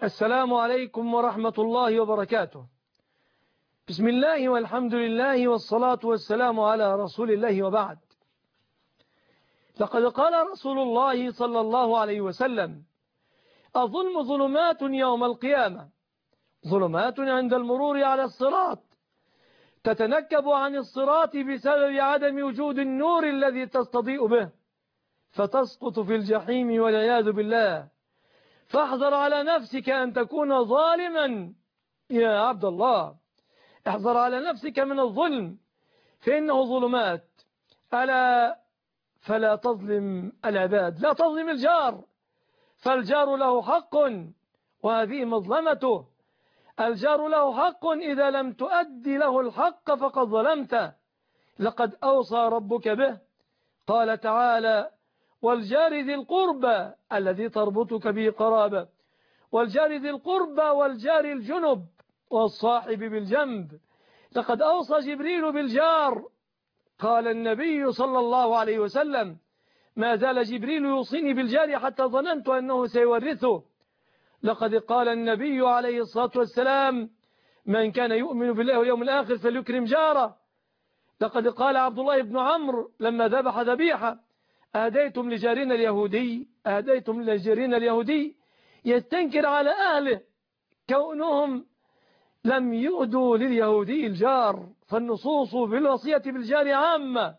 السلام عليكم ورحمة الله وبركاته. بسم الله والحمد لله والصلاة والسلام على رسول الله وبعد. لقد قال رسول الله صلى الله عليه وسلم: الظلم ظلمات يوم القيامة، ظلمات عند المرور على الصراط، تتنكب عن الصراط بسبب عدم وجود النور الذي تستضيء به، فتسقط في الجحيم والعياذ بالله. فاحذر على نفسك أن تكون ظالما يا عبد الله، احذر على نفسك من الظلم فإنه ظلمات. ألا فلا تظلم العباد، لا تظلم الجار، فالجار له حق وهذه مظلمته. الجار له حق، إذا لم تؤدي له الحق فقد ظلمته. لقد أوصى ربك به، قال تعالى: والجار ذي القربى الذي تربطك به قرابة، والجار ذي القربى والجار الجنب والصاحب بالجنب. لقد أوصى جبريل بالجار، قال النبي صلى الله عليه وسلم: ما زال جبريل يوصيني بالجار حتى ظننت أنه سيورثه. لقد قال النبي عليه الصلاة والسلام: من كان يؤمن بالله واليوم الآخر فليكرم جاره. لقد قال عبد الله بن عمرو لما ذبح ذبيحة: أهديتم لجارنا اليهودي يستنكر على أهله كونهم لم يؤدوا لليهودي الجار. فالنصوص بالوصية بالجار عامة،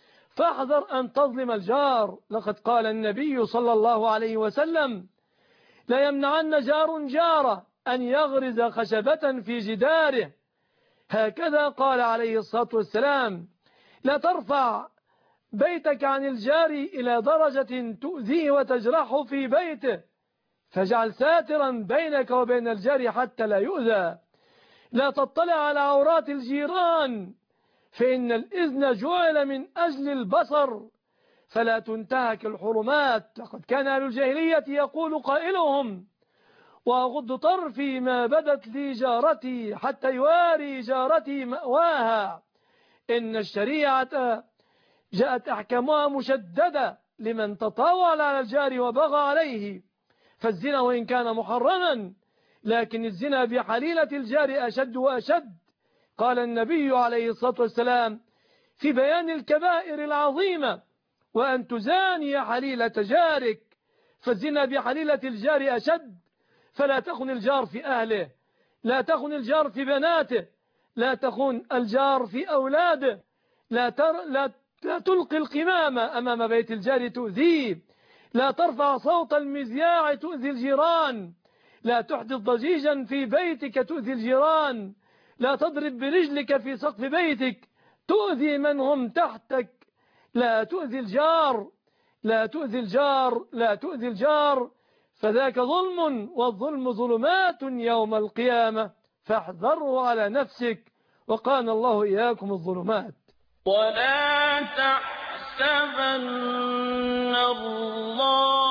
فاحذر أن تظلم الجار. لقد قال النبي صلى الله عليه وسلم: لا يمنعن جار جاره أن يغرز خشبة في جداره. هكذا قال عليه الصلاة والسلام: لا ترفع بيتك عن الجار إلى درجة تؤذيه وتجرحه في بيته، فاجعل ساترا بينك وبين الجار حتى لا يؤذى. لا تطلع على عورات الجيران، فإن الإذن جعل من أجل البصر، فلا تنتهك الحرمات. لقد كان أهل الجاهلية يقول قائلهم: وأغض طرفي ما بدت لي جارتي حتى يواري جارتي مأواها. إن الشريعة جاءت أحكامها مشددة لمن تطاول على الجار وبغى عليه. فالزنا وإن كان محرما، لكن الزنا بحليلة الجار أشد وأشد. قال النبي عليه الصلاة والسلام في بيان الكبائر العظيمة: وأن تزاني حليلة جارك. فالزنا بحليلة الجار أشد. فلا تخن الجار في أهله، لا تخن الجار في بناته، لا تخن الجار في أولاده، لا تلقي القمامة أمام بيت الجار تؤذيه، لا ترفع صوت المذياع تؤذي الجيران، لا تحدث ضجيجا في بيتك تؤذي الجيران، لا تضرب برجلك في سقف بيتك تؤذي من هم تحتك. لا تؤذي الجار، لا تؤذي الجار، لا تؤذي الجار، فذاك ظلم، والظلم ظلمات يوم القيامة، فاحذره على نفسك. وقانا الله إياكم الظلمات. ولا تحسبن الله